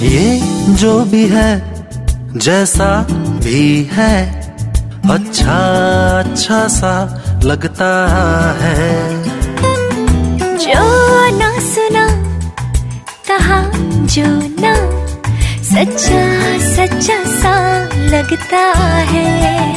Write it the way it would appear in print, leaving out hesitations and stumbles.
ये जो भी है जैसा भी है अच्छा अच्छा सा लगता है। जो ना सुना कहा जो ना सच्चा सच्चा सा लगता है।